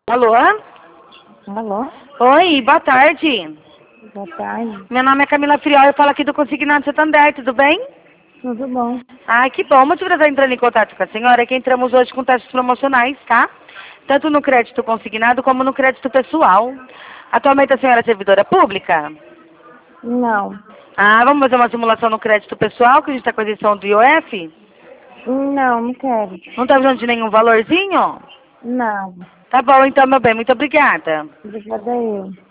Alô? Alô? Oi, boa tarde. Boa tarde. Meu nome é Camila Friol, eu falo aqui do Consignado Santander, tudo bem? Tudo bom? Ai, que bom. O motivo de eu estar entrando em contato com a senhora é que entramos hoje com testes promocionais, tá? Tanto no crédito consignado como no crédito pessoal. Atualmente a senhora é servidora pública? Não. Ah, vamos fazer uma simulação no crédito pessoal, que a gente está com a edição do IOF? Não, não quero. Não está precisando de nenhum valorzinho? Não. Tá bom, então, meu bem. Muito obrigada. Obrigada eu.